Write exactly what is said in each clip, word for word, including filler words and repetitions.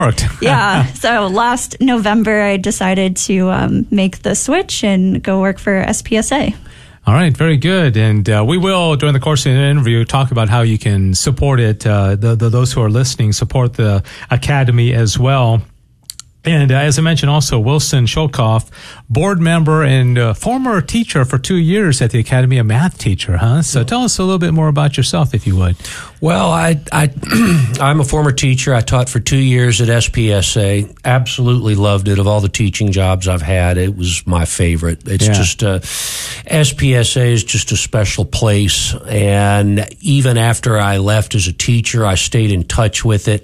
worked. Yeah. So last November, I decided to um, make the switch and go work for S P S A. All right, very good. And uh, we will, during the course of the interview, talk about how you can support it. Uh, the, the, those who are listening, support the Academy as well. And uh, as I mentioned also, Wilson Sholkoff, board member and uh, former teacher for two years at the Academy, a math teacher, huh? So tell us a little bit more about yourself, if you would. Well, I, I, I'm a former teacher. I taught for two years at S P S A. Absolutely loved it. Of all the teaching jobs I've had, it was my favorite. It's yeah. just, uh, S P S A is just a special place. And even after I left as a teacher, I stayed in touch with it.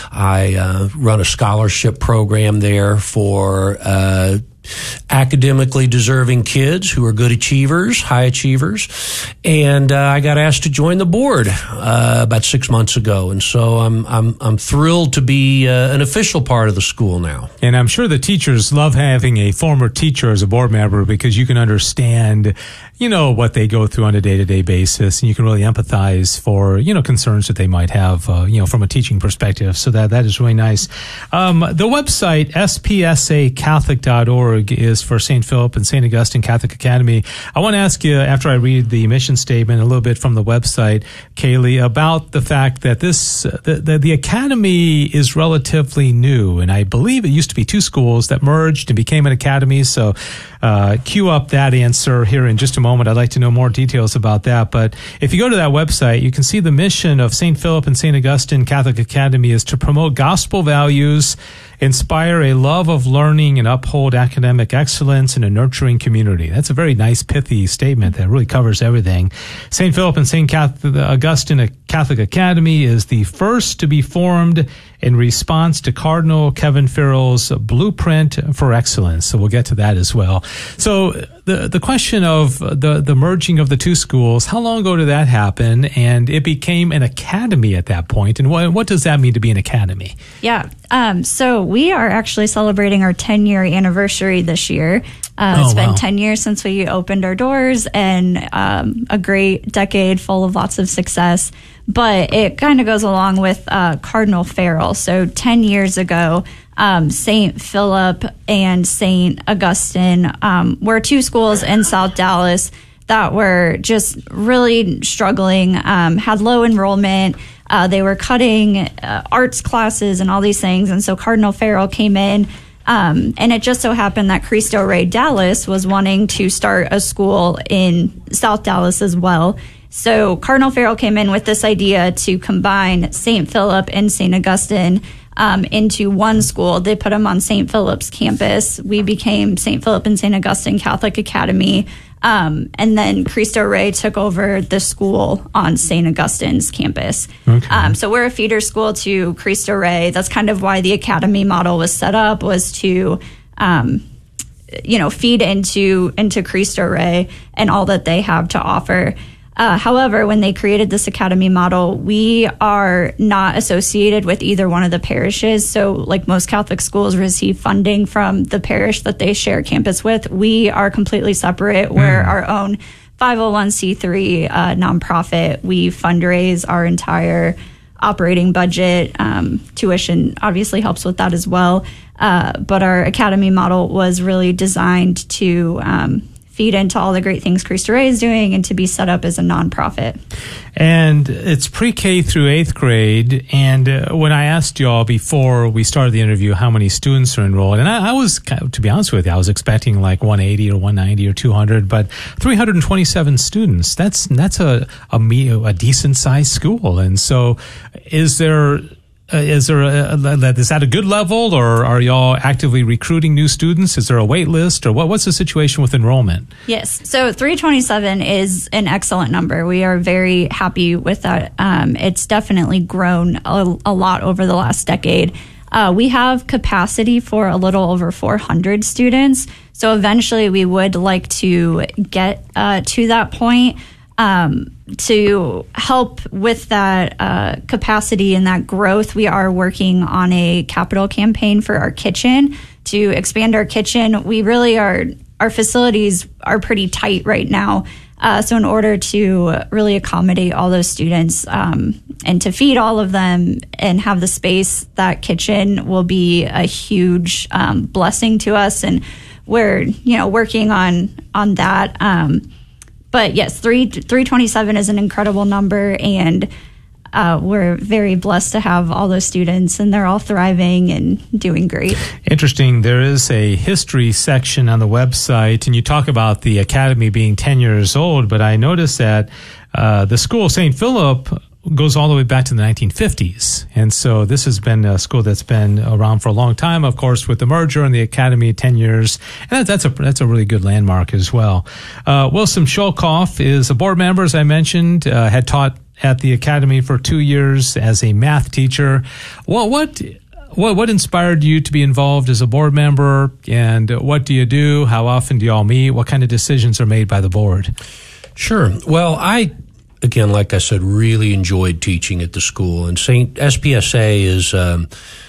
I uh, run a scholarship program there for uh academically deserving kids who are good achievers, high achievers. And uh, I got asked to join the board uh, about six months ago. And so I'm I'm I'm thrilled to be uh, an official part of the school now. And I'm sure the teachers love having a former teacher as a board member because you can understand, you know, what they go through on a day-to-day basis, and you can really empathize for, you know, concerns that they might have, uh, you know, from a teaching perspective. So that that is really nice. Um, the website, S P S A Catholic dot org, is for Saint Philip and Saint Augustine Catholic Academy. I want to ask you, after I read the mission statement, a little bit from the website, Kaylee, about the fact that this the, the, the academy is relatively new, and I believe it used to be two schools that merged and became an academy. So uh, cue up that answer here in just a moment. I'd like to know more details about that. But if you go to that website, you can see the mission of Saint Philip and Saint Augustine Catholic Academy is to promote gospel values, inspire a love of learning, and uphold academic excellence in a nurturing community. That's a very nice, pithy statement that really covers everything. Saint Philip and Saint Augustine Catholic Academy is the first to be formed in response to Cardinal Kevin Farrell's Blueprint for Excellence. So we'll get to that as well. So the the question of the, the merging of the two schools, how long ago did that happen? And it became an academy at that point. And what, what does that mean to be an academy? Yeah. Um, so we are actually celebrating our ten-year anniversary this year. Uh, oh, it's been wow. ten years since we opened our doors, and um, a great decade full of lots of success. But it kind of goes along with uh, Cardinal Farrell. So ten years ago, um, Saint Philip and Saint Augustine um, were two schools in South Dallas that were just really struggling, um, had low enrollment. Uh, they were cutting uh, arts classes and all these things. And so Cardinal Farrell came in. Um, and it just so happened that Cristo Rey Dallas was wanting to start a school in South Dallas as well. So Cardinal Farrell came in with this idea to combine Saint Philip and Saint Augustine um, into one school. They put them on Saint Philip's campus. We became Saint Philip and Saint Augustine Catholic Academy. Um, and then Cristo Rey took over the school on Saint Augustine's campus. Okay. Um, so we're a feeder school to Cristo Rey. That's kind of why the academy model was set up, was to, um, you know, feed into into Cristo Rey and all that they have to offer. Uh, however, when they created this academy model, we are not associated with either one of the parishes. So like most Catholic schools receive funding from the parish that they share campus with, we are completely separate. We're mm. our own five oh one c three uh, nonprofit. We fundraise our entire operating budget. Um, tuition obviously helps with that as well. Uh, but our academy model was really designed to um, feed into all the great things Cristo Rey is doing and to be set up as a nonprofit. And it's pre-K through eighth grade. And uh, when I asked y'all before we started the interview how many students are enrolled, and I, I was, to be honest with you, I was expecting like one eighty or one ninety or two hundred, but three hundred twenty-seven students. That's that's a a, a decent sized school. And so, is there? Uh, is there a, a, is that a good level, or are y'all actively recruiting new students? Is there a wait list, or what, what's the situation with enrollment? Yes. So three twenty-seven is an excellent number. We are very happy with that. Um, it's definitely grown a, a lot over the last decade. Uh, we have capacity for a little over four hundred students. So eventually we would like to get uh, to that point. Um, to help with that uh, capacity and that growth, we are working on a capital campaign for our kitchen to expand our kitchen. We really are, our facilities are pretty tight right now. Uh, so in order to really accommodate all those students um, and to feed all of them and have the space, that kitchen will be a huge um, blessing to us. And we're, you know, working on on that. Um, but yes, three three twenty seven is an incredible number, and Uh, we're very blessed to have all those students, and they're all thriving and doing great. Interesting. There is a history section on the website, and you talk about the academy being ten years old, but I noticed that uh, the school, Saint Philip, goes all the way back to the nineteen fifties. And so this has been a school that's been around for a long time, of course, with the merger and the academy, ten years. And that, that's a that's a really good landmark as well. Uh, Wilson Scholkoff is a board member, as I mentioned, uh, had taught at the academy for two years as a math teacher. What what what what inspired you to be involved as a board member, and what do you do? How often do you all meet? What kind of decisions are made by the board? Sure. Well, I, again, like I said, really enjoyed teaching at the school, and Saint S P S A is, um,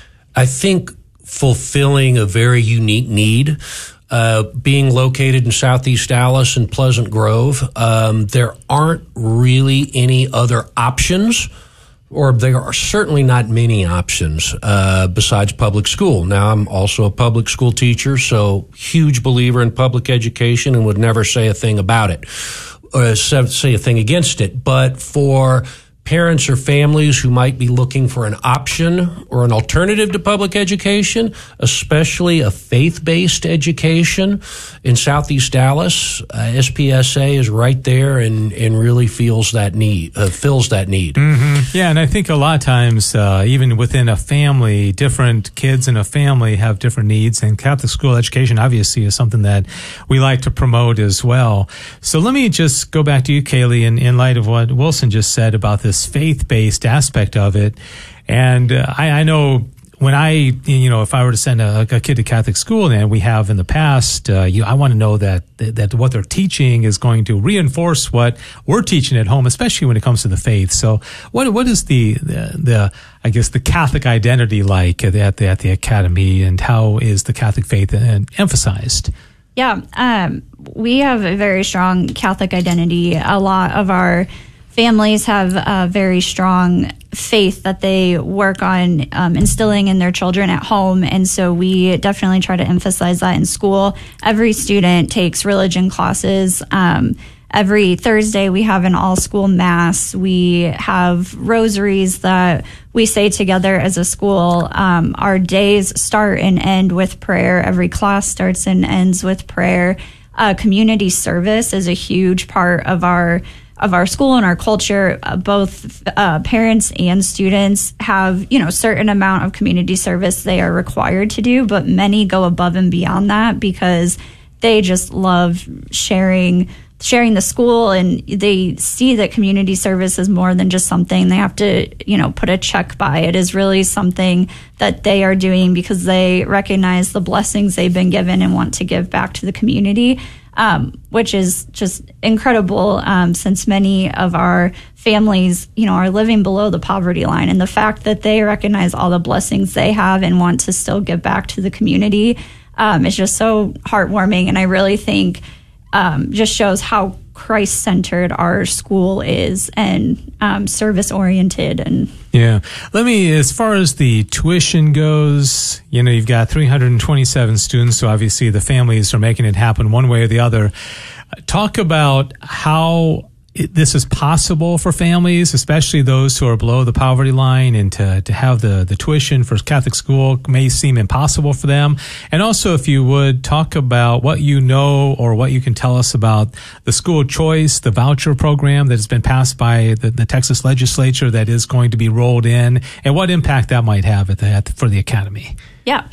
I think, fulfilling a very unique need. Uh, being located in Southeast Dallas and Pleasant Grove, um, there aren't really any other options, or there are certainly not many options uh, besides public school. Now, I'm also a public school teacher, so huge believer in public education and would never say a thing about it, or say a thing against it. But for parents or families who might be looking for an option or an alternative to public education, especially a faith-based education in Southeast Dallas, uh, S P S A is right there and, and really feels that need, uh, fills that need. Mm-hmm. Yeah, and I think a lot of times, uh, even within a family, different kids in a family have different needs, and Catholic school education obviously is something that we like to promote as well. So let me just go back to you, Kaylee, in, in light of what Wilson just said about this faith-based aspect of it. And uh, I, I know when I, you know, if I were to send a, a kid to Catholic school, and we have in the past, uh, you, I want to know that that what they're teaching is going to reinforce what we're teaching at home, especially when it comes to the faith. So, what what is the the, the I guess the Catholic identity like at the, at the at the academy, and how is the Catholic faith emphasized? Yeah, um, we have a very strong Catholic identity. A lot of our families have a very strong faith that they work on um, instilling in their children at home, and so we definitely try to emphasize that in school. Every student takes religion classes. Um, every Thursday we have an all-school mass. We have rosaries that we say together as a school. Um, our days start and end with prayer. Every class starts and ends with prayer. Uh, community service is a huge part of our of our school and our culture. Uh, both uh, parents and students have, you know, certain amount of community service they are required to do, but many go above and beyond that because they just love sharing sharing the school, and they see that community service is more than just something they have to, you know, put a check by. It is really something that they are doing because they recognize the blessings they've been given and want to give back to the community. Um, which is just incredible, um, since many of our families, you know, are living below the poverty line. And the fact that they recognize all the blessings they have and want to still give back to the community um, is just so heartwarming. And I really think um, just shows how Christ-centered our school is, and um, service-oriented. And yeah, let me, as far as the tuition goes, you know, you've got three hundred twenty-seven students, so obviously the families are making it happen one way or the other. Talk about how it, this is possible for families, especially those who are below the poverty line, and to, to have the, the tuition for Catholic school may seem impossible for them. And also, if you would, talk about what you know or what you can tell us about the school choice, the voucher program that has been passed by the, the Texas legislature that is going to be rolled in, and what impact that might have at the, at the, for the academy. Yeah.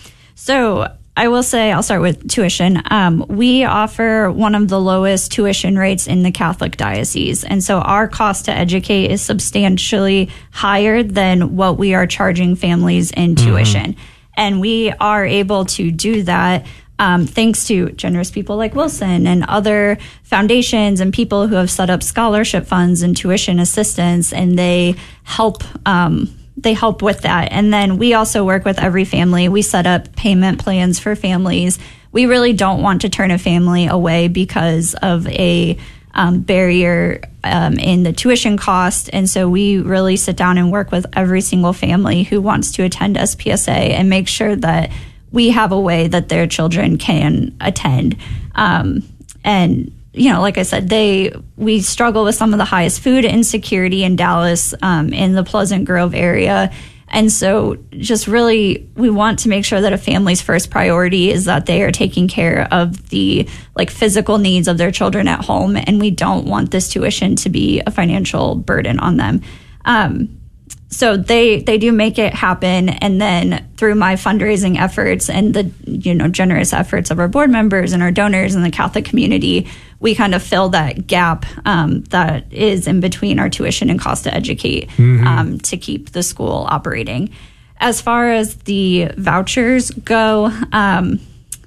So I will say, I'll start with tuition. Um, we offer one of the lowest tuition rates in the Catholic diocese. And so our cost to educate is substantially higher than what we are charging families in mm-hmm. tuition. And we are able to do that um, thanks to generous people like Wilson and other foundations and people who have set up scholarship funds and tuition assistance, and they help um They help with that. And then we also work with every family. We set up payment plans for families. We really don't want to turn a family away because of a um, barrier um, in the tuition cost. And so we really sit down and work with every single family who wants to attend S P S A and make sure that we have a way that their children can attend. Um, and you know, like I said, they we struggle with some of the highest food insecurity in Dallas, um, in the Pleasant Grove area. And so just really, we want to make sure that a family's first priority is that they are taking care of the like physical needs of their children at home. And we don't want this tuition to be a financial burden on them. Um, so they, they do make it happen. And then through my fundraising efforts and the, you know, generous efforts of our board members and our donors and the Catholic community, we kind of fill that gap um, that is in between our tuition and cost to educate mm-hmm. um, to keep the school operating. As far as the vouchers go, um,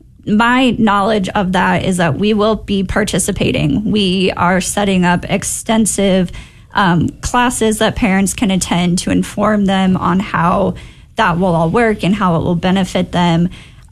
my knowledge of that is that we will be participating. We are setting up extensive um, classes that parents can attend to inform them on how that will all work and how it will benefit them.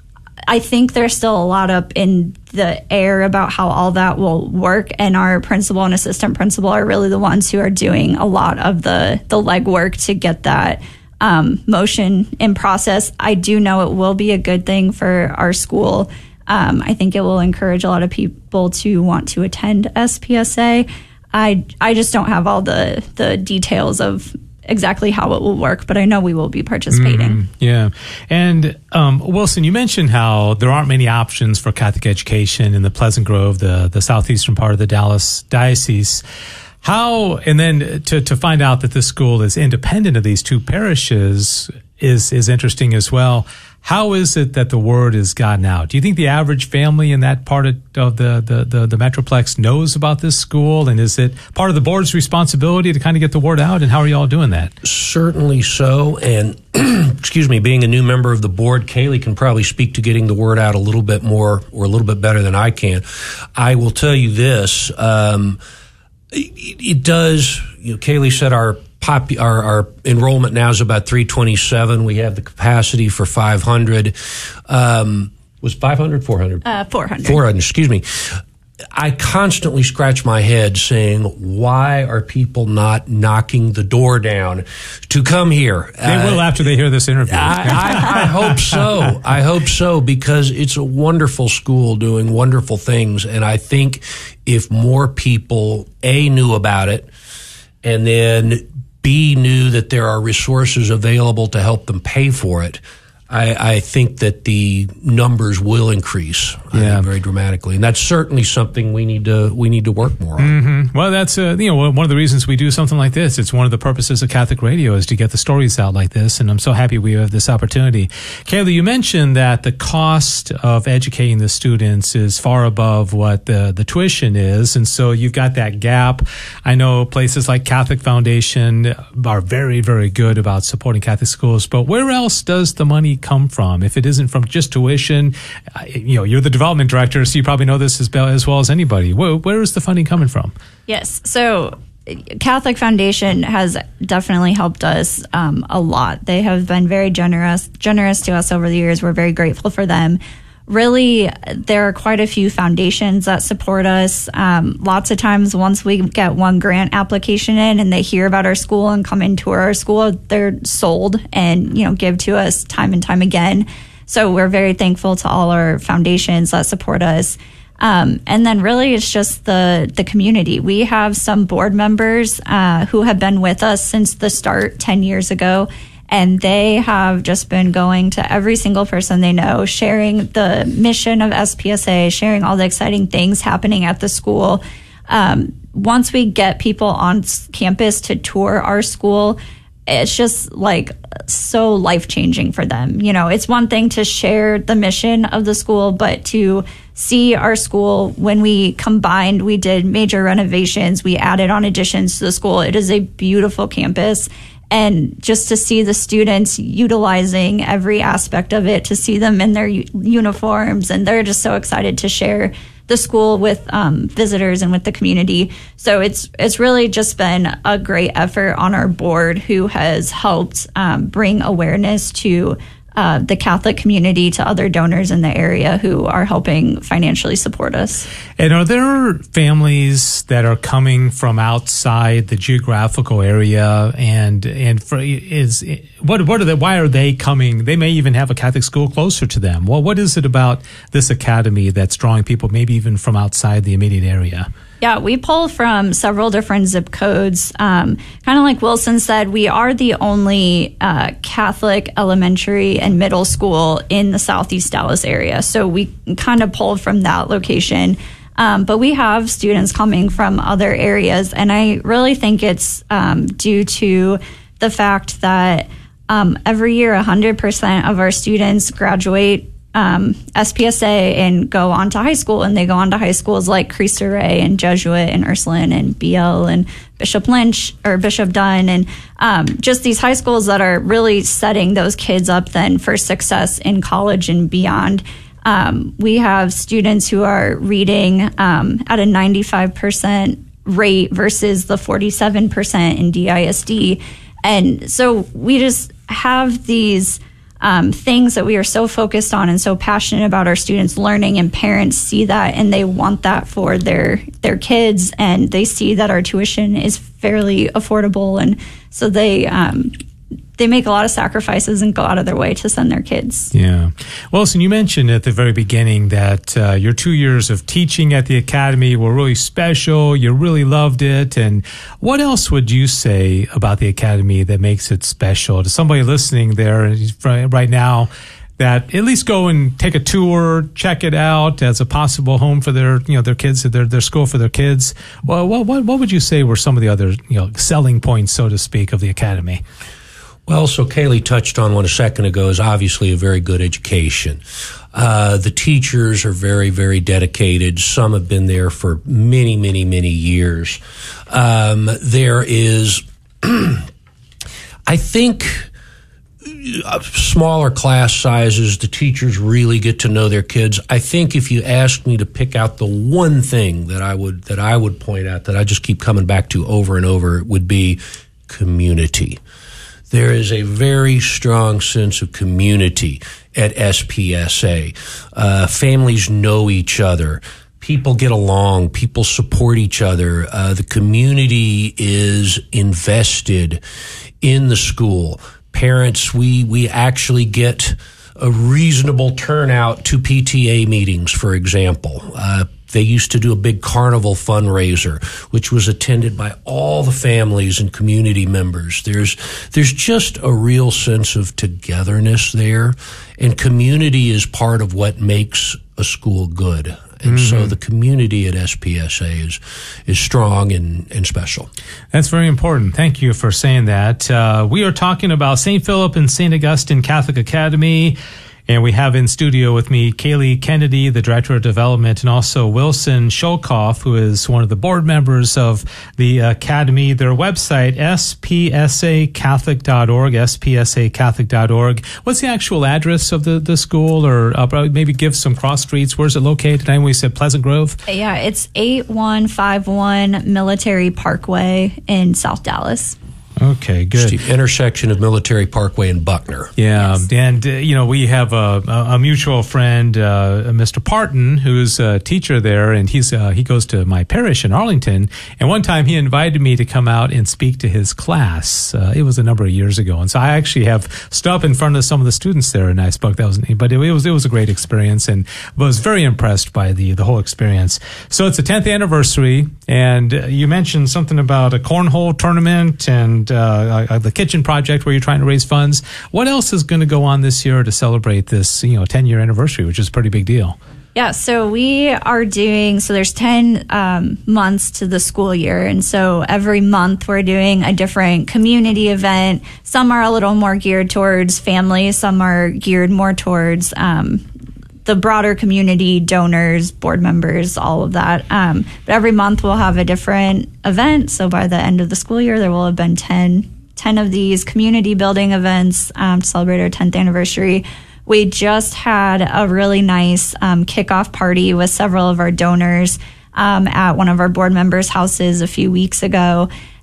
I think there's still a lot up in the air about how all that will work, and our principal and assistant principal are really the ones who are doing a lot of the the legwork to get that um, motion in process. I do know it will be a good thing for our school. Um, I think it will encourage a lot of people to want to attend S P S A. I I just don't have all the the details of exactly how it will work, but I know we will be participating. Mm, yeah. And um, Wilson, you mentioned how there aren't many options for Catholic education in the Pleasant Grove, the, the southeastern part of the Dallas diocese. How, and then to, to find out that this school is independent of these two parishes is, is interesting as well. How is it that the word has gotten out? Do you think the average family in that part of, of the, the, the, the Metroplex knows about this school? And is it part of the board's responsibility to kind of get the word out? And how are you all doing that? Certainly so. And excuse me, being a new member of the board, Kaylee can probably speak to getting the word out a little bit more or a little bit better than I can. I will tell you this. Um, it, it does, you know, Kaylee said our Pop, our, our enrollment now is about three twenty-seven. We have the capacity for five hundred. Um, was five hundred, four hundred? Uh, four hundred. four hundred, excuse me. I constantly scratch my head saying, why are people not knocking the door down to come here? They uh, will after they hear this interview. I, I, I hope so. I hope so, because it's a wonderful school doing wonderful things. And I think if more people, A, knew about it, and then B, knew that there are resources available to help them pay for it, I, I think that the numbers will increase I yeah. think, very dramatically, and that's certainly something we need to we need to work more on. Mm-hmm. Well, that's uh, you know one of the reasons we do something like this. It's one of the purposes of Catholic Radio is to get the stories out like this, and I'm so happy we have this opportunity. Kayla, you mentioned that the cost of educating the students is far above what the the tuition is, and so you've got that gap. I know places like Catholic Foundation are very very good about supporting Catholic schools, but where else does the money come from if it isn't from just tuition? Uh, you know, you're the development director, so you probably know this as, as well as anybody. Where, where is the funding coming from? Yes. So Catholic Foundation has definitely helped us um, a lot. They have been very generous, generous to us over the years. We're very grateful for them. Really, there are quite a few foundations that support us. Um, lots of times, once we get one grant application in and they hear about our school and come and tour our school, they're sold and, you know, give to us time and time again. So we're very thankful to all our foundations that support us. Um, and then really it's just the, the community. We have some board members uh, who have been with us since the start ten years ago. And they have just been going to every single person they know, sharing the mission of S P S A, sharing all the exciting things happening at the school. Um, once we get people on campus to tour our school, it's just like so life-changing for them. You know, it's one thing to share the mission of the school, but to see our school, when we combined, we did major renovations, we added on additions to the school. It is a beautiful campus. And just to see the students utilizing every aspect of it, to see them in their u- uniforms, and they're just so excited to share the school with um, visitors and with the community. So it's it's really just been a great effort on our board who has helped um, bring awareness to uh, the Catholic community to other donors in the area who are helping financially support us. And are there families that are coming from outside the geographical area, and and for, is what what are they? Why are they coming? They may even have a Catholic school closer to them. Well, what is it about this academy that's drawing people, maybe even from outside the immediate area? Yeah, we pull from several different zip codes. Um, kind of like Wilson said, we are the only uh, Catholic elementary and middle school in the Southeast Dallas area. So we kind of pulled from that location. Um, but we have students coming from other areas. And I really think it's um, due to the fact that um, every year one hundred percent of our students graduate Um, S P S A and go on to high school, and they go on to high schools like Cristo Rey and Jesuit and Ursuline and B L and Bishop Lynch or Bishop Dunn, and um, just these high schools that are really setting those kids up then for success in college and beyond. Um, we have students who are reading um, at a ninety-five percent rate versus the forty-seven percent in D I S D. And so we just have these Um, things that we are so focused on and so passionate about our students learning, and parents see that and they want that for their their kids, and they see that our tuition is fairly affordable, and so they um, they make a lot of sacrifices and go out of their way to send their kids. Yeah. Wilson, you mentioned at the very beginning that uh, your two years of teaching at the academy were really special. You really loved it. And what else would you say about the academy that makes it special to somebody listening there right now, that at least go and take a tour, check it out as a possible home for their, you know, their kids, their their school for their kids? Well, what what, what would you say were some of the other, you know, selling points, so to speak, of the academy? Well, so Kaylee touched on one a second ago, is obviously a very good education. Uh, the teachers are very, very dedicated. Some have been there for many, many, many years. Um, there is, I think, uh, smaller class sizes. The teachers really get to know their kids. I think if you asked me to pick out the one thing that I would that I would point out, that I just keep coming back to over and over, it would be community. There is a very strong sense of community at S P S A. Uh, families know each other. People get along. People support each other. Uh, the community is invested in the school. Parents, we, we actually get a reasonable turnout to P T A meetings, for example. Uh, They used to do a big carnival fundraiser, which was attended by all the families and community members. There's there's just a real sense of togetherness there, and community is part of what makes a school good. And mm-hmm. so the community at S P S A is is strong and, and special. That's very important. Thank you for saying that. Uh, we are talking about Saint Philip and Saint Augustine Catholic Academy. And we have in studio with me Kaylee Kennedy, the Director of Development, and also Wilson Sholkoff, who is one of the board members of the Academy. Their website, S P S A Catholic dot org, S P S A Catholic dot org. What's the actual address of the, the school? Or uh, maybe give some cross streets. Where's it located? I know we said Pleasant Grove. Yeah, it's eight one five one Military Parkway in South Dallas. Okay, good. It's the intersection of Military Parkway and Buckner. Yeah, yes. and, uh, you know, we have a, a mutual friend, uh, Mister Parton, who's a teacher there, and he's uh, he goes to my parish in Arlington. And one time he invited me to come out and speak to his class. Uh, it was a number of years ago. And so I actually have stood up in front of some of the students there, and I spoke. That was, but it, it was it was a great experience, and was very impressed by the, the whole experience. So it's the tenth anniversary, and uh, you mentioned something about a cornhole tournament and Uh, uh, the kitchen project where you're trying to raise funds. What else is going to go on this year to celebrate this, you know, ten-year anniversary, which is a pretty big deal? Yeah, so we are doing, so there's ten um, months to the school year. And so every month we're doing a different community event. Some are a little more geared towards families. Some are geared more towards um, the broader community, donors, board members, all of that. Um, but every month we'll have a different event. So by the end of the school year, there will have been ten, ten of these community building events um, to celebrate our tenth anniversary. We just had a really nice um, kickoff party with several of our donors um, at one of our board members' houses a few weeks ago.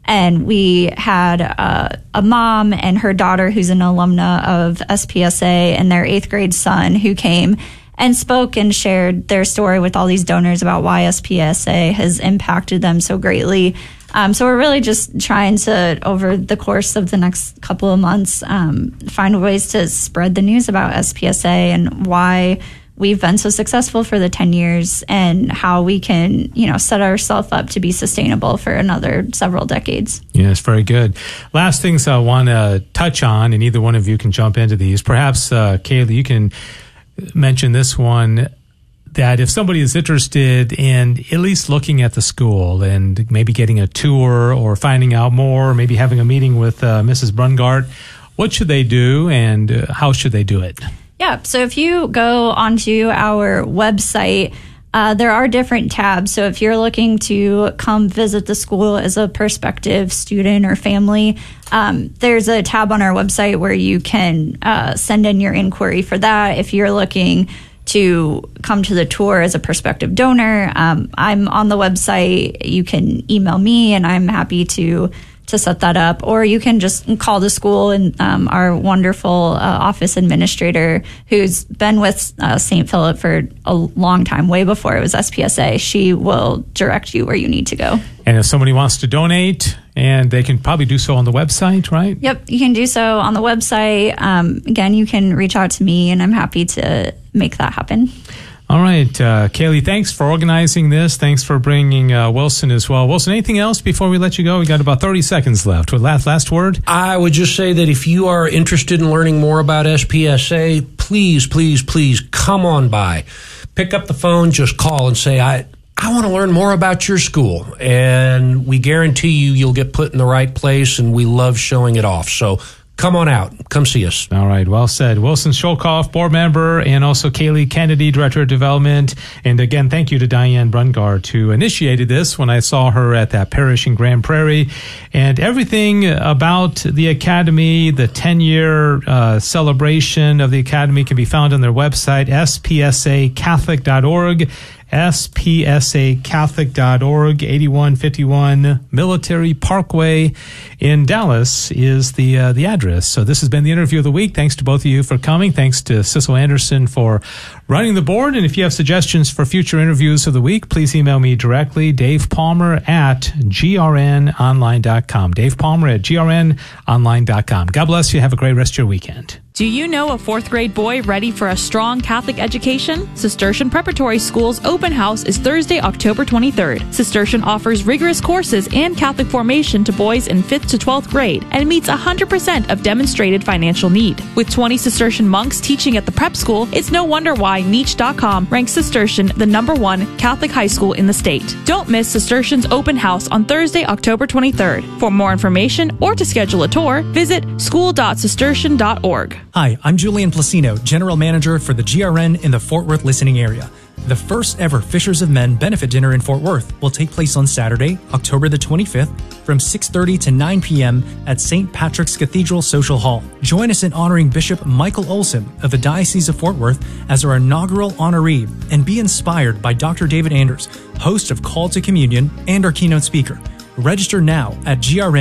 And we had uh, a mom and her daughter who's an alumna of S P S A and their eighth grade son who came and spoke and shared their story with all these donors about why S P S A has impacted them so greatly. Um, so we're really just trying to, over the course of the next couple of months, um, find ways to spread the news about S P S A and why we've been so successful for the ten years and how we can, you know, set ourselves up to be sustainable for another several decades. Yes, very good. Last things I want to touch on, and either one of you can jump into these. Perhaps, uh, Kaylee, you can mention this one, that if somebody is interested in at least looking at the school and maybe getting a tour or finding out more, or maybe having a meeting with uh, Missus Brungart, what should they do and uh, how should they do it? Yeah, so if you go onto our website, uh, there are different tabs. So if you're looking to come visit the school as a prospective student or family, um, there's a tab on our website where you can uh, send in your inquiry for that. If you're looking to come to the tour as a prospective donor, um, I'm on the website. You can email me and I'm happy to to set that up, or you can just call the school and um, our wonderful uh, office administrator who's been with uh, Saint Philip for a long time, way before it was S P S A. She will direct you where you need to go. And if somebody wants to donate, and they can probably do so on the website, right? Yep, you can do so on the website. Um, again, you can reach out to me and I'm happy to make that happen. All right, uh, Kaylee, thanks for organizing this. Thanks for bringing uh, Wilson as well. Wilson, anything else before we let you go? We got about thirty seconds left. Last, last word? I would just say that if you are interested in learning more about S P S A, please, please, please come on by. Pick up the phone, just call and say, I, I want to learn more about your school. And we guarantee you, you'll get put in the right place, and we love showing it off. So come on out. Come see us. All right. Well said. Wilson Scholkoff, board member, and also Kaylee Kennedy, director of development. And again, thank you to Diane Brungart, who initiated this when I saw her at that parish in Grand Prairie. And everything about the Academy, the ten-year uh, celebration of the Academy can be found on their website, S P S A Catholic dot org. S P S A Catholic dot org, eighty-one fifty-one Military Parkway in Dallas is the uh, the address. So this has been the interview of the week. Thanks to both of you for coming. Thanks to Sissel Anderson for running the board. And if you have suggestions for future interviews of the week, please email me directly, Dave Palmer at G R N online dot com. Dave Palmer at G R N online dot com. God bless you. Have a great rest of your weekend. Do you know a fourth grade boy ready for a strong Catholic education? Cistercian Preparatory School's open house is Thursday, October twenty-third. Cistercian offers rigorous courses and Catholic formation to boys in fifth to twelfth grade and meets one hundred percent of demonstrated financial need. With twenty Cistercian monks teaching at the prep school, it's no wonder why Niche dot com ranks Cistercian the number one Catholic high school in the state. Don't miss Cistercian's open house on Thursday, October twenty-third. For more information or to schedule a tour, visit school dot cistercian dot org. Hi, I'm Julian Placino, General Manager for the G R N in the Fort Worth listening area. The first ever Fishers of Men benefit dinner in Fort Worth will take place on Saturday, October the twenty-fifth from six thirty to nine p.m. at Saint Patrick's Cathedral Social Hall. Join us in honoring Bishop Michael Olson of the Diocese of Fort Worth as our inaugural honoree and be inspired by Doctor David Anders, host of Call to Communion and our keynote speaker. Register now at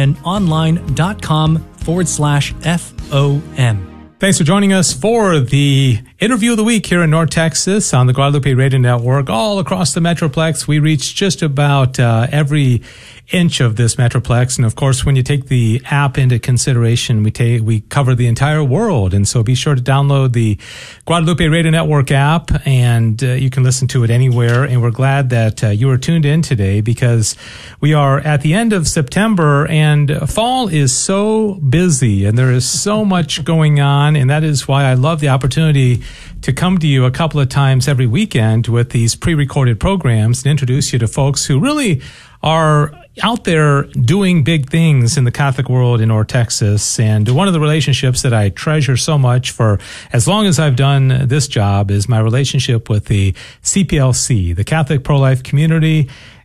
grnonline.com forward slash FOM. Thanks for joining us for the interview of the week here in North Texas on the Guadalupe Radio Network. All across the Metroplex, we reach just about uh, every inch of this Metroplex. And of course, when you take the app into consideration, we take we cover the entire world. And so be sure to download the Guadalupe Radio Network app, and uh, you can listen to it anywhere. And we're glad that uh, you are tuned in today, because we are at the end of September and fall is so busy and there is so much going on. And that is why I love the opportunity to come to you a couple of times every weekend with these pre-recorded programs and introduce you to folks who really are out there doing big things in the Catholic world in North Texas. And one of the relationships that I treasure so much for as long as I've done this job is my relationship with the C P L C, the Catholic Pro-Life Community.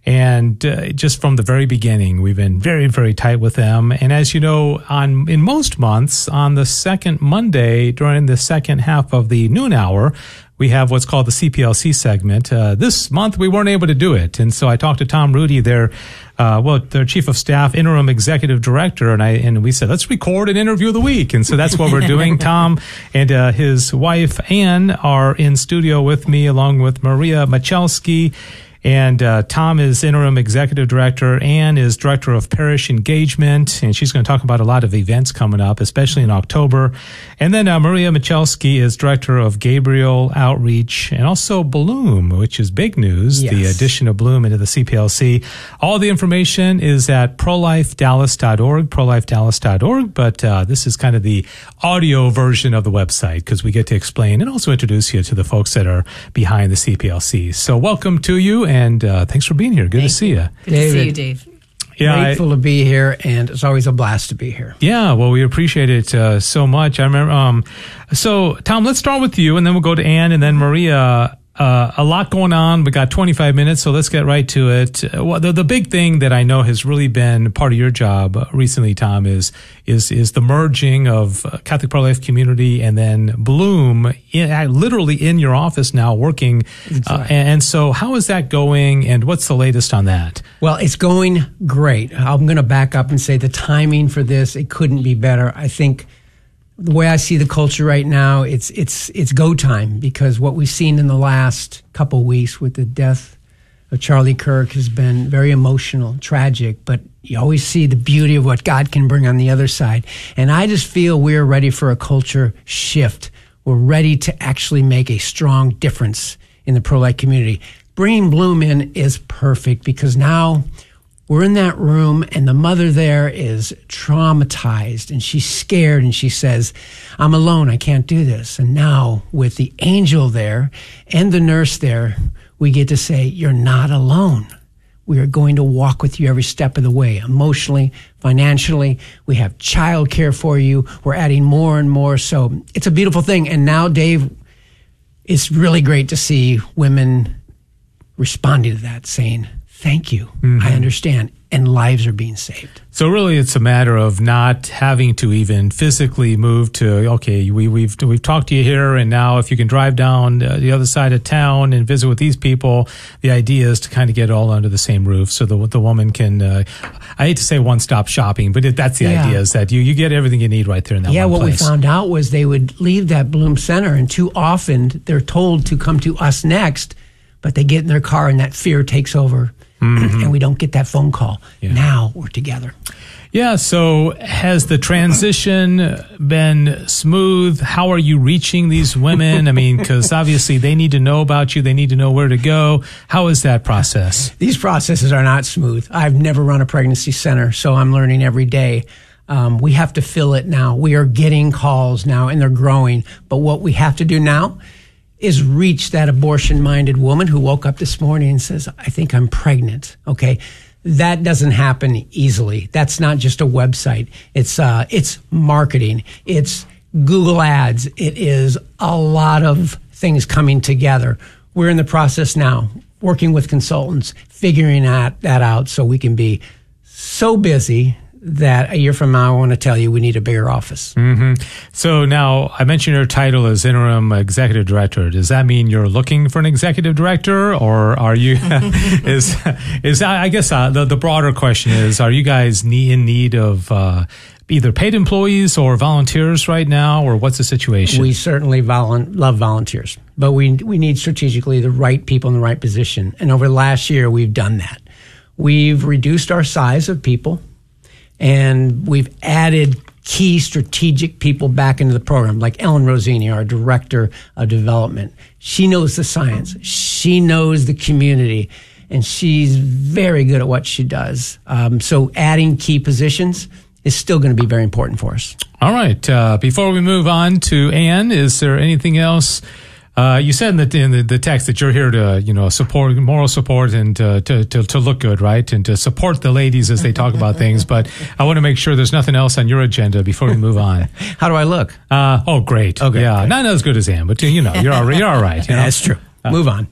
And uh, just from the very beginning, we've been very, very tight with them. And as you know, on in most months, on the second Monday during the second half of the noon hour, we have what's called the C P L C segment. Uh, this month, we weren't able to do it. And so I talked to Tom Rudy, their, uh, well, their chief of staff, interim executive director, and I, and we said, let's record an interview of the week. And so that's what we're doing. Tom and uh, his wife, Ann, are in studio with me, along with Maria Machelski. And uh, Tom is interim executive director. Ann is director of parish engagement, and she's going to talk about a lot of events coming up, especially in October. And then uh, Maria Machelski is director of Gabriel Outreach, and also Bloom, which is big news, yes. The addition of Bloom into the C P L C. All the information is at pro life dallas dot org, pro life dallas dot org, but uh, this is kind of the audio version of the website because we get to explain and also introduce you to the folks that are behind the C P L C. So welcome to you. And uh, thanks for being here. Good Thank to see you. Good David, to see you, Dave. Yeah, Grateful I, to be here, and it's always a blast to be here. Yeah, well, we appreciate it uh, so much. I remember. Um, so, Tom, let's start with you, and then we'll go to Ann, and then Maria. Uh, a lot going on. We got twenty-five minutes, so let's get right to it. Uh, well, the, the big thing that I know has really been part of your job recently, Tom, is is is the merging of Catholic Pro-Life Community and then Bloom, in, literally in your office now, working. Uh, right. and, and so, how is that going, and what's the latest on that? Well, it's going great. I'm going to back up and say the timing for this, it couldn't be better. I think the way I see the culture right now, it's it's it's go time, because what we've seen in the last couple of weeks with the death of Charlie Kirk has been very emotional, tragic, but you always see the beauty of what God can bring on the other side. And I just feel we're ready for a culture shift. We're ready to actually make a strong difference in the pro-life community. Bringing Bloom in is perfect, because now we're in that room and the mother there is traumatized and she's scared and she says, I'm alone, I can't do this. And now with the angel there and the nurse there, we get to say, you're not alone. We are going to walk with you every step of the way, emotionally, financially. We have childcare for you. We're adding more and more. So it's a beautiful thing. And now, Dave, it's really great to see women responding to that, saying, thank you. Mm-hmm. I understand. And lives are being saved. So really, it's a matter of not having to even physically move to, okay, we, we've we've talked to you here, and now if you can drive down the other side of town and visit with these people, the idea is to kind of get it all under the same roof so the, the woman can, uh, I hate to say one-stop shopping, but it, that's the yeah. idea, is that you, you get everything you need right there in that yeah, one place. Yeah, what we found out was they would leave that Bloom Center, and too often they're told to come to us next, but they get in their car and that fear takes over. Mm-hmm. And we don't get that phone call. Yeah. Now we're together. Yeah, so has the transition been smooth? How are you reaching these women? I mean, because obviously they need to know about you. They need to know where to go. How is that process? These processes are not smooth. I've never run a pregnancy center, so I'm learning every day. Um, we have to fill it now. We are getting calls now, and they're growing. But what we have to do now is reach that abortion-minded woman who woke up this morning and says, I think I'm pregnant, okay? That doesn't happen easily. That's not just a website. It's uh, it's marketing. It's Google Ads. It is a lot of things coming together. We're in the process now, working with consultants, figuring that, that out so we can be so busy that a year from now, I want to tell you we need a bigger office. Mm-hmm. So now, I mentioned your title as interim executive director. Does that mean you're looking for an executive director, or are you? is is I guess uh, the the broader question is: are you guys need, in need of uh, either paid employees or volunteers right now, or what's the situation? We certainly volu- love volunteers, but we we need strategically the right people in the right position. And over the last year, we've done that. We've reduced our size of people. And we've added key strategic people back into the program, like Ellen Rosini, our director of development. She knows the science. She knows the community. And she's very good at what she does. Um, so adding key positions is still going to be very important for us. All right. Uh, before we move on to Ann, is there anything else? Uh, you said in the in the, the text that you're here to, you know, support moral support and uh, to, to to look good, right, and to support the ladies as they talk about things. But I want to make sure there's nothing else on your agenda before we move on. How do I look? Uh, oh, great. Okay, yeah, okay. Not as good as Ann, but you know, you're all, you're all right. You know? That's true. Move on.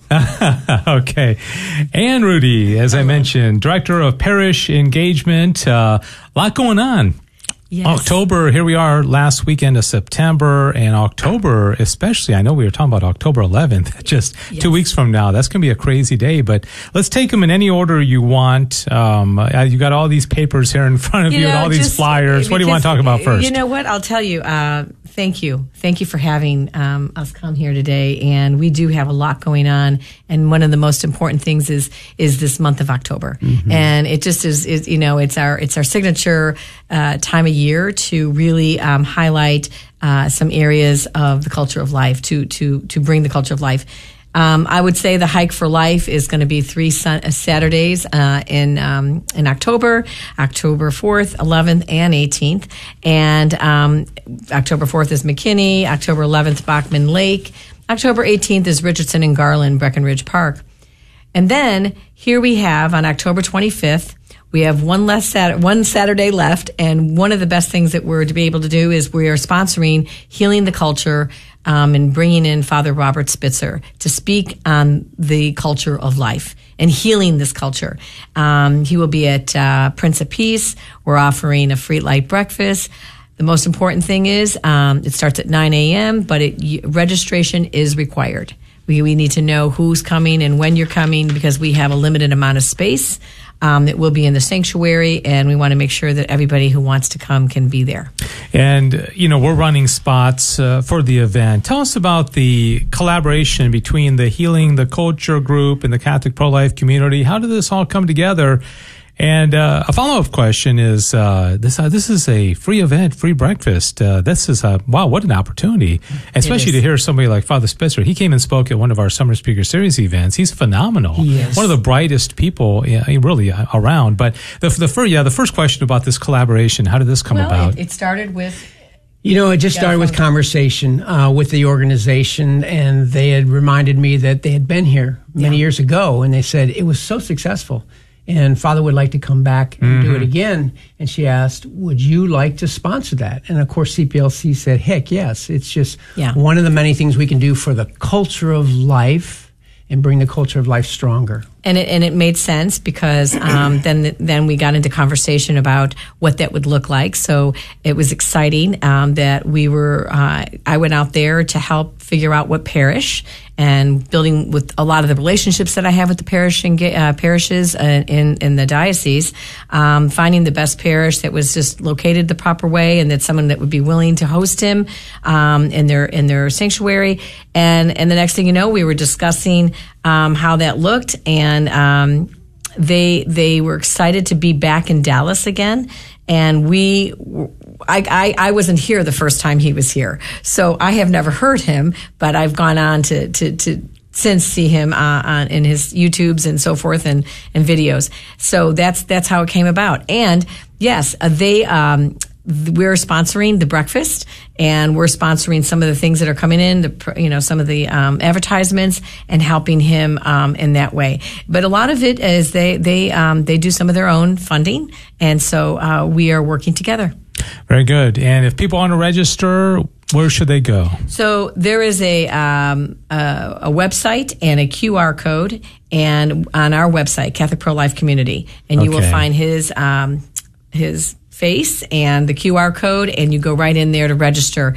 Okay. Ann Rudy, as I mentioned, Director of Parish Engagement. Uh, a lot going on. Yes. October, here we are last weekend of September, and October especially, I know we were talking about October eleventh, just yes. two weeks from now. That's going to be a crazy day, but let's take them in any order you want. Um, uh, you got all these papers here in front of you, you know, and all these flyers. What do you want to talk about first? You know what? I'll tell you. Uh, thank you. Thank you for having um, us come here today, and we do have a lot going on, and one of the most important things is is this month of October, mm-hmm. and it just is, is, you know, it's our it's our signature uh, time of year to really um, highlight uh, some areas of the culture of life, to to to bring the culture of life. Um, I would say the Hike for Life is going to be three sun- Saturdays uh, in um, in October, October fourth, eleventh, and eighteenth. And um, October fourth is McKinney, October eleventh, Bachman Lake, October eighteenth is Richardson and Garland, Breckenridge Park. And then here we have on October twenty-fifth, we have one less Sat- one Saturday left, and one of the best things that we're to be able to do is we are sponsoring Healing the Culture um, and bringing in Father Robert Spitzer to speak on the culture of life and healing this culture. Um, he will be at uh, Prince of Peace. We're offering a free light breakfast. The most important thing is um, it starts at nine a.m., but it, registration is required. We, we need to know who's coming and when you're coming because we have a limited amount of space. Um, it will be in the sanctuary, and we want to make sure that everybody who wants to come can be there. And, you know, we're running spots uh, for the event. Tell us about the collaboration between the Healing the Culture group and the Catholic pro-life community. How did this all come together? And uh, a follow-up question is, uh, this uh, this is a free event, free breakfast. Uh, this is a, wow, what an opportunity, especially to hear somebody like Father Spitzer. He came and spoke at one of our Summer Speaker Series events. He's phenomenal. Yes. One of the brightest people yeah, really around. But the, the, first, yeah, the first question about this collaboration, how did this come well, about? It, it started with... You know, it just started with conversation uh, with the organization, and they had reminded me that they had been here many yeah. years ago, and they said it was so successful. And Father would like to come back and mm-hmm. do it again. And she asked, would you like to sponsor that? And of course, C P L C said, heck yes. It's just yeah. one of the many things we can do for the culture of life and bring the culture of life stronger. And it and it made sense because um, then then we got into conversation about what that would look like. So it was exciting um, that we were. Uh, I went out there to help figure out what parish and building with a lot of the relationships that I have with the parish and uh, parishes in in the diocese, um, finding the best parish that was just located the proper way and that someone that would be willing to host him um, in their in their sanctuary. And and the next thing you know, we were discussing um, how that looked and. And um, they they were excited to be back in Dallas again. And we, I, I, I wasn't here the first time he was here, so I have never heard him. But I've gone on to to, to since see him uh, on in his YouTubes and so forth and, and videos. So that's that's how it came about. And yes, uh, they. Um, We're sponsoring the breakfast, and we're sponsoring some of the things that are coming in, the you know some of the um, advertisements, and helping him um, in that way. But a lot of it is they they um, they do some of their own funding, and so uh, we are working together. Very good. And if people want to register, where should they go? So there is a um, a, a website and a Q R code, and on our website, Catholic Pro-Life Community, and you okay. will find his um, his. face and the Q R code, and you go right in there to register,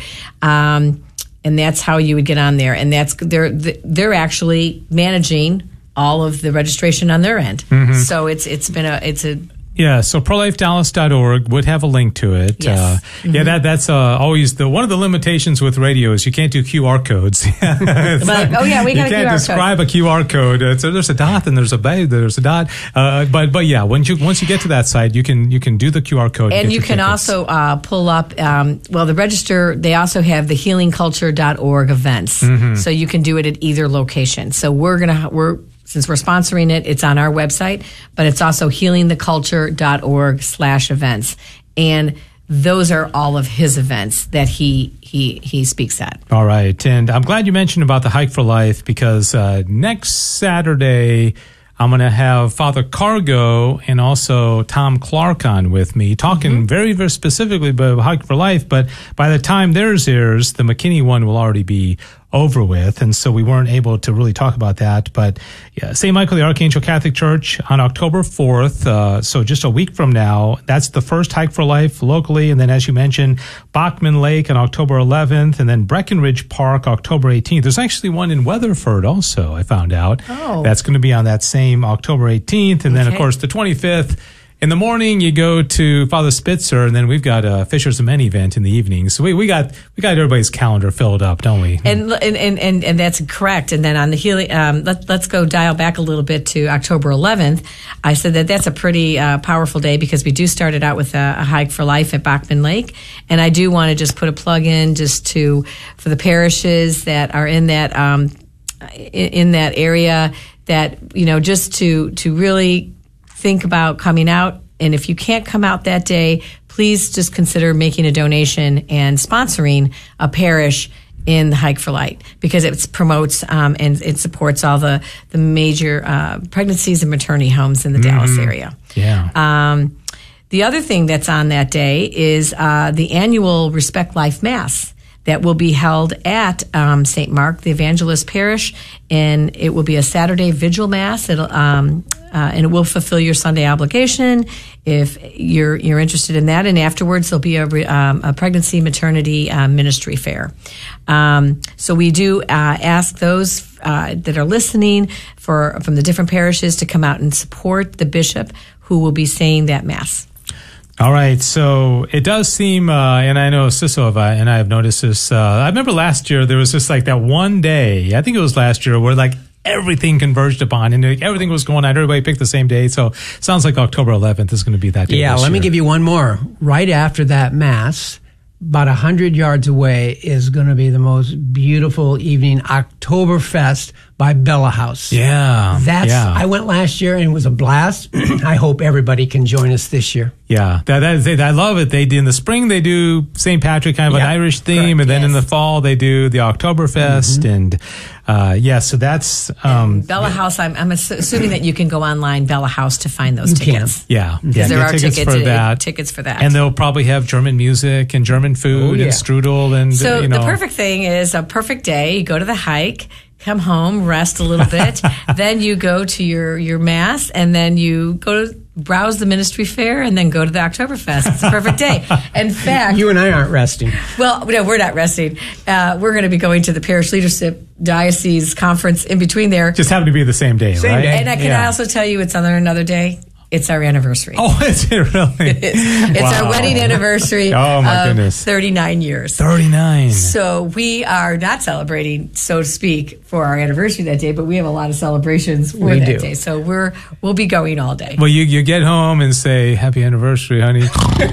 um, and that's how you would get on there. And that's they're they're actually managing all of the registration on their end. Mm-hmm. So it's it's been a it's a Yeah, so pro life dallas dot org would have a link to it. Yes. Uh, mm-hmm. Yeah, that that's uh, always the one of the limitations with radio is you can't do Q R codes. But, oh yeah, we got a Q R code. You can't describe a Q R code. Uh, so there's a dot and there's a ba- there's a dot. Uh, but but yeah, once you once you get to that site, you can you can do the Q R code. And and you can tickets. also uh, pull up. Um, well, the register. They also have the healing culture dot org events, mm-hmm. so you can do it at either location. So we're gonna we're. Since we're sponsoring it, it's on our website, but it's also healing the culture dot org slash events. And those are all of his events that he he he speaks at. All right. And I'm glad you mentioned about the Hike for Life because uh, next Saturday, I'm going to have Father Cargo and also Tom Clark on with me, talking mm-hmm. very, very specifically about Hike for Life. But by the time theirs airs, the McKinney one will already be over with, and so we weren't able to really talk about that. But yeah, Saint Michael the Archangel Catholic Church on October fourth, uh, so just a week from now, that's the first Hike for Life locally. And then, as you mentioned, Bachman Lake on October eleventh, and then Breckenridge Park October eighteenth. There's actually one in Weatherford also, I found out. Oh. That's going to be on that same October eighteenth. And then, Okay. of course, the twenty-fifth. In the morning, you go to Father Spitzer, and then we've got a Fishers of Men event in the evening. So we, we got we got everybody's calendar filled up, don't we? And and, and, and and that's correct. And then on the healing, um, let, let's go dial back a little bit to October eleventh. I said that that's a pretty uh, powerful day because we do start it out with a, a Hike for Life at Bachman Lake. And I do want to just put a plug in just to for the parishes that are in that um, in, in that area that, you know, just to to really think about coming out. And if you can't come out that day, please just consider making a donation and sponsoring a parish in the Hike for Light because it promotes um, and it supports all the, the major uh, pregnancies and maternity homes in the mm-hmm. Dallas area. Yeah. Um, the other thing that's on that day is uh, the annual Respect Life Mass that will be held at um, Saint Mark, the Evangelist Parish, and it will be a Saturday vigil mass. It'll um, uh, and it will fulfill your Sunday obligation if you're you're interested in that. And afterwards, there'll be a, um, a pregnancy maternity uh, ministry fair. Um, so we do uh, ask those uh, that are listening for from the different parishes to come out and support the bishop who will be saying that mass. All right, so it does seem, uh, and I know Siso and I have noticed this. Uh, I remember last year there was just like that one day, I think it was last year, where like everything converged upon and everything was going on. Everybody picked the same day. So sounds like October eleventh is going to be that day. Yeah, let year. me give you one more. Right after that Mass, about one hundred yards away is going to be the most beautiful evening, Oktoberfest by Bella House. Yeah. That's, yeah. I went last year and it was a blast. I hope everybody can join us this year. Yeah, that, that is, I love it. They do, in the spring they do Saint Patrick, kind of Yeah, an Irish theme, correct, and then yes. in the fall they do the Oktoberfest, mm-hmm. and uh, yeah, so that's um, Bella House. I'm, I'm assu- assuming that you can go online Bella House to find those You tickets. can. yeah, yeah. Because there get are tickets tickets for uh, that, tickets for that. and they'll probably have German music and German food Oh, yeah. and strudel and So you know. the perfect thing is a perfect day. You go to the hike, come home, rest a little bit, then you go to your, your mass, and then you go to browse the ministry fair, and then go to the Oktoberfest. It's a perfect day. In fact, You and I aren't resting. well, no, we're not resting. Uh, we're going to be going to the parish leadership diocese conference in between there. just happen to be the same day, Same right? day. And I can Yeah. also tell you it's on another day. It's our anniversary. Oh, is it really? It's Wow. our wedding anniversary Oh, my of goodness. thirty-nine years. thirty-nine. So we are not celebrating, so to speak, for our anniversary that day, but we have a lot of celebrations for We that do. day. So we're we'll be going all day. Well, you, you get home and say, happy anniversary, honey.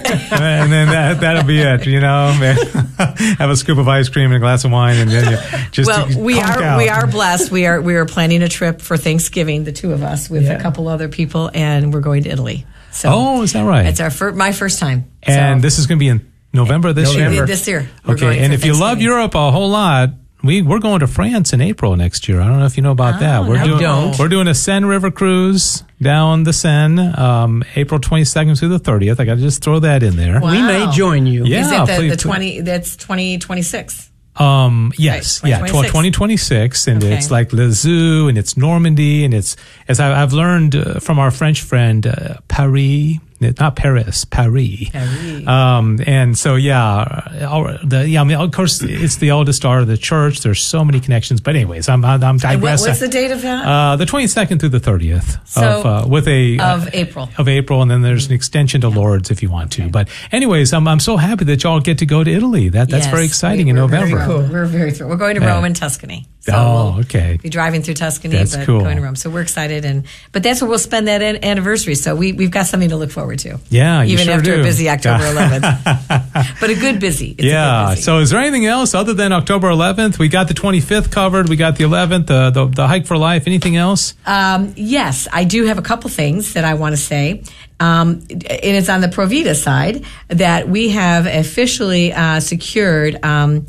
And then that, that'll be it, you know. Have a scoop of ice cream and a glass of wine, and then you just Well, we conk are out. we are blessed. We are we are planning a trip for Thanksgiving, the two of us, with Yeah. a couple other people, and we're going to Italy. So Oh, is that right? it's our fir- my first time. And so, this is going to be in November this November. year? this year. We're going Okay, and for if you love Thanksgiving. Europe a whole lot, we we're going to France in April next year. I don't know if you know about Oh, that. We're no. doing Don't. we're doing a Seine River cruise down the Seine, um, April twenty-second through the thirtieth. I got to just throw that in there. Wow. We may join you. Yeah, Is it the, please, the please. twenty? That's twenty twenty six. Um, yes, Right, yeah, twenty twenty-six. twenty twenty-six, and Okay. it's like Les Zoo, and it's Normandy, and it's, as I, I've learned uh, from our French friend, uh, Paris, not Paris, Paris. Paris. Um, and so, yeah, our, the, yeah, I mean, of course, it's the oldest star of the church. There's so many connections, but anyways, I'm, I'm, I'm And what, digressing. what's the date of that? Uh, the twenty-second through the thirtieth So, of, uh, with a, uh, of April. of April, and then there's an extension to Lourdes if you want to. But anyways, I'm, I'm so happy that y'all get to go to Italy. That, that's Yes, very exciting we- in we're very November. thrilled. We're very thrilled. We're going to Yeah. Rome and Tuscany. So Oh, we'll okay. be driving through Tuscany, That's but cool. going to Rome. So we're excited, and but that's where we'll spend that an- anniversary. So we we've got something to look forward to. Yeah, you even sure after do. a busy October Yeah. eleventh, but a good busy. It's a Yeah. good busy. So, is there anything else other than October eleventh? We got the twenty-fifth covered. We got the eleventh, uh, the the hike for life. Anything else? Um, yes, I do have a couple things that I want to say. Um, and it's on the Provida side that we have officially uh, secured um,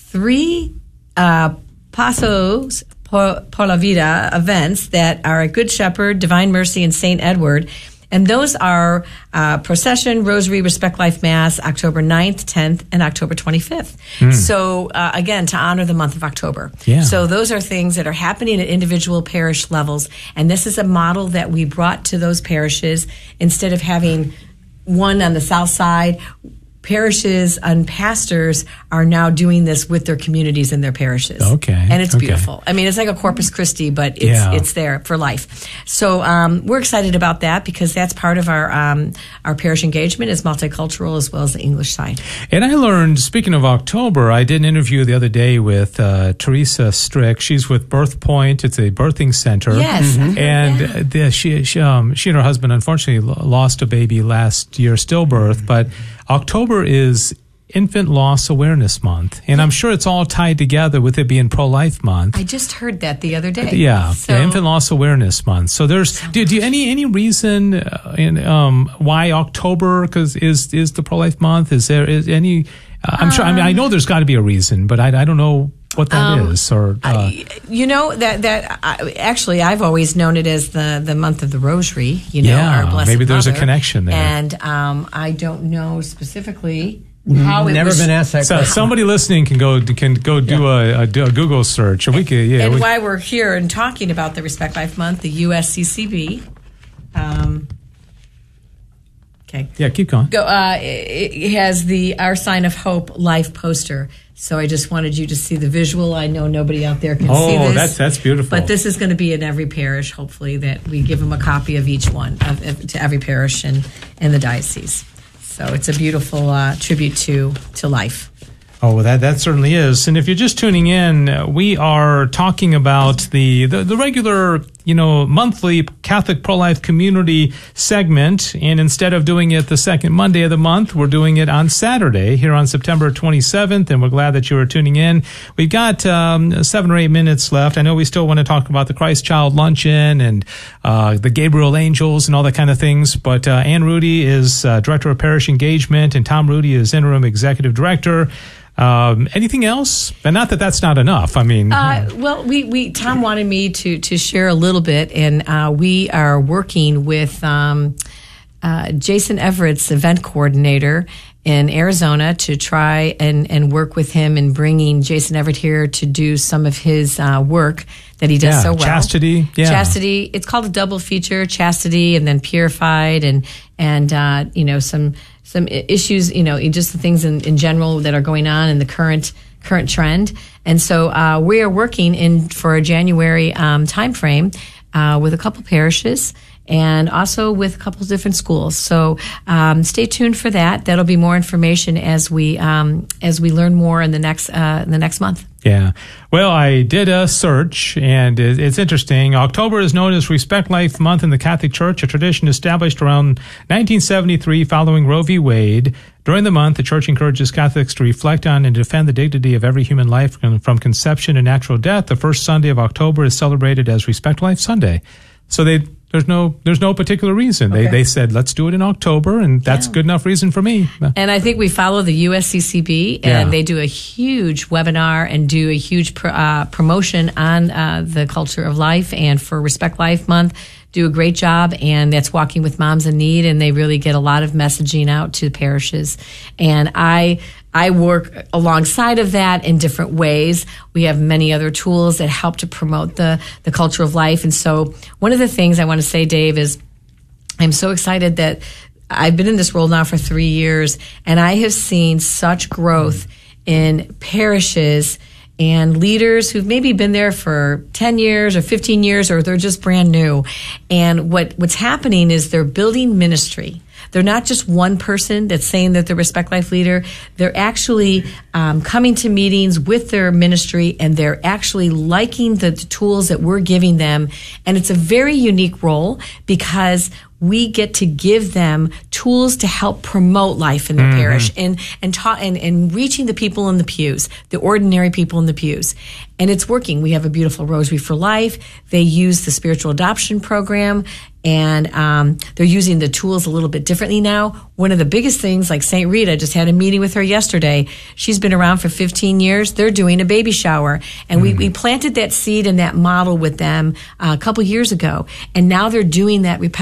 three uh, Pasos por, por la Vida events that are at Good Shepherd, Divine Mercy, and Saint Edward. And those are uh, Procession, Rosary, Respect Life Mass, October ninth, tenth, and October twenty-fifth. Mm. So, uh, again, to honor the month of October. Yeah. So those are things that are happening at individual parish levels. And this is a model that we brought to those parishes. Instead of having one on the south side, parishes and pastors are now doing this with their communities and their parishes. Okay. And it's okay. beautiful. I mean, it's like a Corpus Christi, but it's yeah. it's there for life. So um, we're excited about that because that's part of our um, our parish engagement is multicultural as well as the English side. And I learned, speaking of October, I did an interview the other day with uh, Teresa Strick. She's with Birth Point. It's a birthing center. Yes. Mm-hmm. And the, she, she, um, she and her husband unfortunately lost a baby last year, stillbirth, but October is Infant Loss Awareness Month, and I'm sure it's all tied together with it being Pro-Life Month. I just heard that the other day. Yeah, so, yeah Infant Loss Awareness Month. So there's do, do you, any any reason uh, in, um, why October because is is the Pro-Life Month? Is there is any? Uh, I'm um, sure. I mean, I know there's got to be a reason, but I, I don't know what that um, is. Or uh, I, you know that that uh, actually I've always known it as the the month of the Rosary. You know, yeah, our Blessed maybe there's Mother. a connection there. And um, I don't know specifically how it Never was. been asked that so question. somebody listening can go can go do yeah. a, a, do a Google search, or we could yeah. And we, why we're here and talking about the Respect Life Month, the U S C C B. Um, okay. Yeah, keep going. Go. Uh, it, it has the Our Sign of Hope life poster. So I just wanted you to see the visual. I know nobody out there can oh, see this. Oh, that's that's beautiful. But this is going to be in every parish. Hopefully, that we give them a copy of each one of, of, to every parish in, in the diocese. So it's a beautiful uh, tribute to to life. Oh, well, that that certainly is. And if you're just tuning in, uh, we are talking about the, the, the regular, you know, monthly Catholic Pro-Life Community segment. And instead of doing it the second Monday of the month, we're doing it on Saturday here on September twenty-seventh. And we're glad that you are tuning in. We've got um, seven or eight minutes left. I know we still want to talk about the Christ Child Luncheon and uh, the Gabriel Angels and all that kind of things. But uh, Ann Rudy is uh, Director of Parish Engagement, and Tom Rudy is Interim Executive Director. Um, anything else? And not that that's not enough. I mean, uh, well, we, we Tom wanted me to to share a little bit, and uh, we are working with um, uh, Jason Everett's event coordinator in Arizona to try and, and work with him in bringing Jason Everett here to do some of his uh, work that he does yeah, so well. Chastity, yeah. Chastity. It's called a double feature: Chastity and then Purified, and and uh, you know some. Some issues, you know, just the things in, in general that are going on in the current current trend. And so uh, we are working in for a January um, timeframe uh, with a couple parishes and also with a couple different schools. So um, stay tuned for that. That'll be more information as we um, as we learn more in the next uh, in the next month. Yeah. Well, I did a search, and it's interesting. October is known as Respect Life Month in the Catholic Church, a tradition established around nineteen seventy-three following Roe v. Wade. During the month, the Church encourages Catholics to reflect on and defend the dignity of every human life from conception to natural death. The first Sunday of October is celebrated as Respect Life Sunday. So they There's no there's no particular reason. Okay. They they said, let's do it in October, and that's yeah. good enough reason for me. And I think we follow the U S C C B, and yeah. they do a huge webinar and do a huge pr- uh, promotion on uh, the culture of life, and for Respect Life Month, do a great job, and that's Walking with Moms in Need, and they really get a lot of messaging out to parishes. And I I work alongside of that in different ways. We have many other tools that help to promote the, the culture of life. And so one of the things I want to say, Dave, is I'm so excited that I've been in this role now for three years, and I have seen such growth in parishes and leaders who've maybe been there for ten years or fifteen years, or they're just brand new. And what, what's happening is they're building ministry. They're not just one person that's saying that they're Respect Life leader. They're actually um, coming to meetings with their ministry, and they're actually liking the, the tools that we're giving them. And it's a very unique role because we get to give them tools to help promote life in their mm-hmm. parish and and, ta- and and reaching the people in the pews, the ordinary people in the pews. And it's working. We have a beautiful Rosary for Life. They use the spiritual adoption program, and um, they're using the tools a little bit differently now. One of the biggest things, like Saint Rita, just had a meeting with her yesterday. She's been around for fifteen years. They're doing a baby shower. And mm-hmm. we, we planted that seed and that model with them uh, a couple years ago. And now they're doing that repetitively.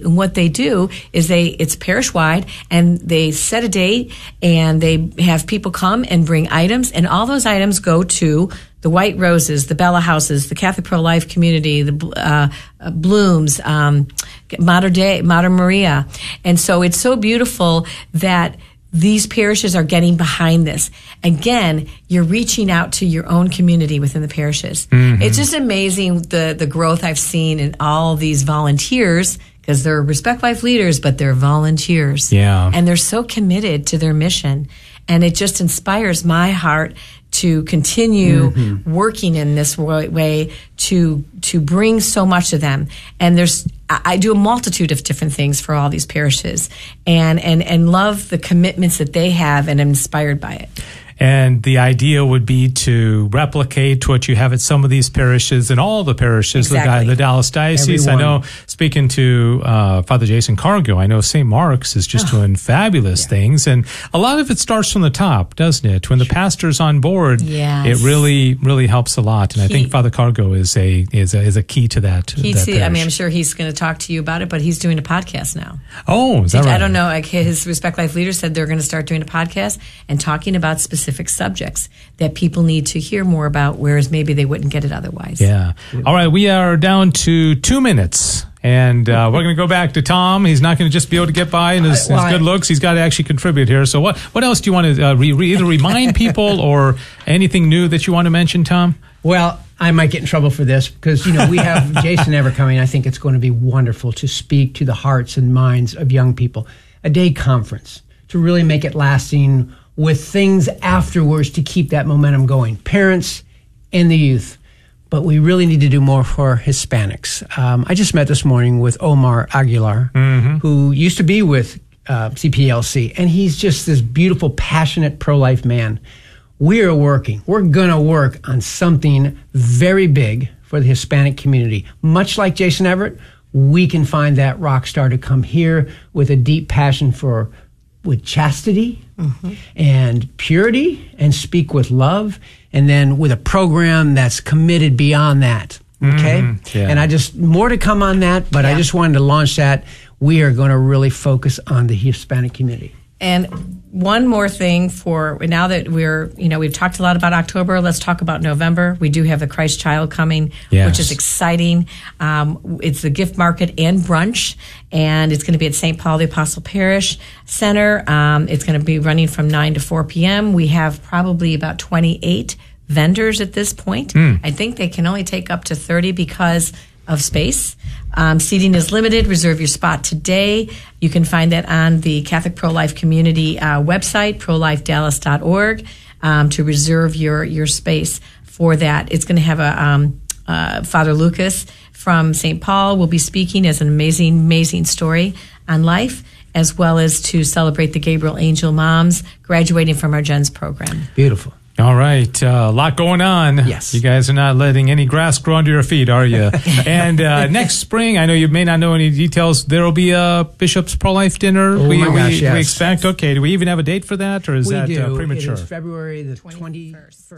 and what they do is they it's parish wide, and they set a date and they have people come and bring items, and all those items go to the White Roses, the Bella Houses, the Catholic Pro-Life Community, the uh, uh, Blooms, um, Mater Dei, Mater Maria. And so it's so beautiful that these parishes are getting behind this. Again, you're reaching out to your own community within the parishes. Mm-hmm. It's just amazing the, the growth I've seen in all these volunteers, because they're Respect Life leaders, but they're volunteers. Yeah. And they're so committed to their mission. And it just inspires my heart to continue mm-hmm. working in this way to to bring so much to them. And there's I do a multitude of different things for all these parishes, and and and love the commitments that they have, and I'm inspired by it. And the idea would be to replicate what you have at some of these parishes and all the parishes, exactly. the, the Dallas Diocese. Everyone. I know, speaking to uh, Father Jason Cargo, I know Saint Mark's is just oh. doing fabulous yeah. things. And a lot of it starts from the top, doesn't it? When the pastor's on board, yes. it really, really helps a lot. And key. I think Father Cargo is a is a, is a key to that. Key that to, I mean, I'm sure he's going to talk to you about it, but he's doing a podcast now. Oh, is that right? I don't know. Like his Respect Life leader said they're going to start doing a podcast and talking about specific subjects that people need to hear more about, whereas maybe they wouldn't get it otherwise. Yeah. All right. We are down to two minutes. And uh, we're going to go back to Tom. He's not going to just be able to get by in his, his good looks. He's got to actually contribute here. So what, what else do you want to uh, re- re- either remind people or anything new that you want to mention, Tom? Well, I might get in trouble for this because, you know, we have Jason Everett coming. I think it's going to be wonderful to speak to the hearts and minds of young people. A day conference to really make it lasting with things afterwards to keep that momentum going. Parents and the youth. But we really need to do more for Hispanics. Um, I just met this morning with Omar Aguilar, mm-hmm. who used to be with uh, C P L C, and he's just this beautiful, passionate, pro-life man. We are working. We're going to work on something very big for the Hispanic community. Much like Jason Everett, we can find that rock star to come here with a deep passion for with chastity mm-hmm. and purity and speak with love, and then with a program that's committed beyond that. Okay? Mm-hmm. Yeah. And I just, more to come on that, but yeah. I just wanted to launch that. We are going to really focus on the Hispanic community. And one more thing for now that we're, you know, we've talked a lot about October, let's talk about November. We do have the Christ Child coming, yes. which is exciting. Um, it's the gift market and brunch, and it's going to be at Saint Paul the Apostle Parish Center. Um, it's going to be running from nine to four p.m. We have probably about twenty-eight vendors at this point. Mm. I think they can only take up to thirty because of space. Um, seating is limited. Reserve your spot today. You can find that on the Catholic Pro-Life Community uh, website, pro life dallas dot org, um, to reserve your, your space for that. It's going to have a um, uh, Father Lucas from Saint Paul will be speaking as an amazing, amazing story on life, as well as to celebrate the Gabriel Angel Moms graduating from our Gens program. Beautiful. All right. Uh, a lot going on. Yes. You guys are not letting any grass grow under your feet, are you? And uh, next spring, I know you may not know any details, there will be a Bishop's Pro-Life dinner. Oh, we, my gosh, we, yes. we expect. Okay. Do we even have a date for that, or is we that do. Uh, premature? It is February the twenty-first.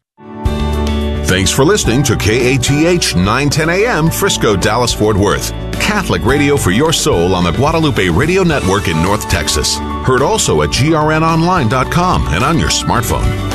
Thanks for listening to K A T H nine ten A M Frisco, Dallas, Fort Worth. Catholic radio for your soul on the Guadalupe Radio Network in North Texas. Heard also at G R N online dot com and on your smartphone.